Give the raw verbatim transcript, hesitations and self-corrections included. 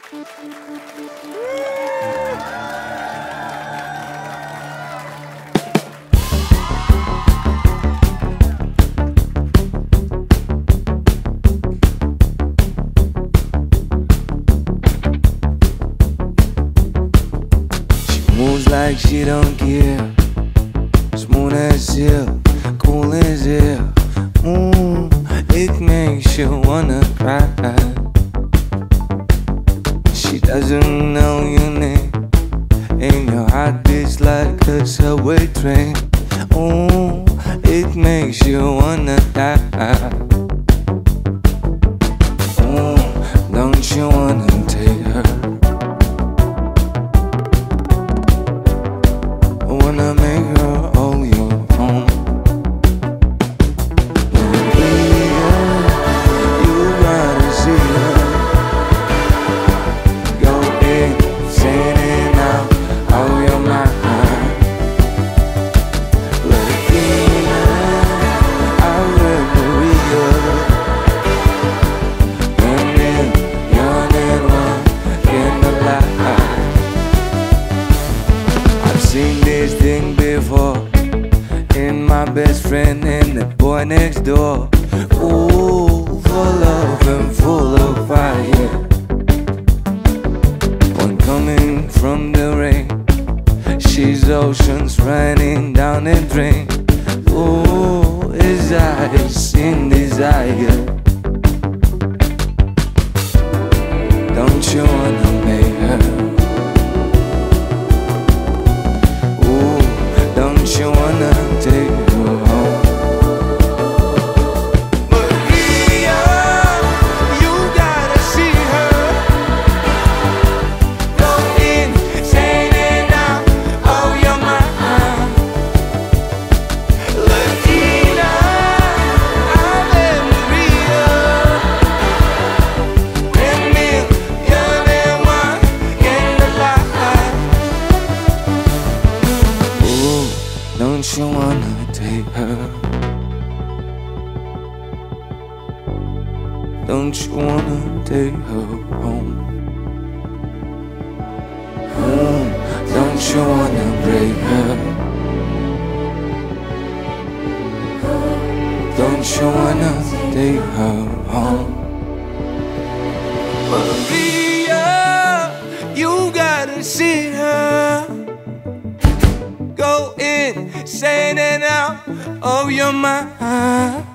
Moves like she don't care. Smooth as silk, cool as air. Mmm, it makes you wanna cry. She doesn't know your name, and your heart beats like a subway train. Ooh, it makes you wanna die. Ooh, don't you wanna take her? Wanna make her all your own. Maria, you gotta see her. Go insane out of your mind. Latina, I will Maria. Running, yawning, one in the light. I've seen this thing before, in my best friend and the boy next door. Ooh, full of and full of fire. One coming from the rain, she's oceans running down the drain. Ooh, his eyes in desire. Don't you wanna make her? Don't you wanna take her home? Maria, you gotta see her. Go insane and out of your mind. Latina, I'm in Maria. Ten million and one in the light. Ooh, don't you wanna take her? Don't you wanna take her home? Ooh, don't you wanna break her? Don't you wanna take her home? Maria, you gotta see her. Go insane and out of your mind.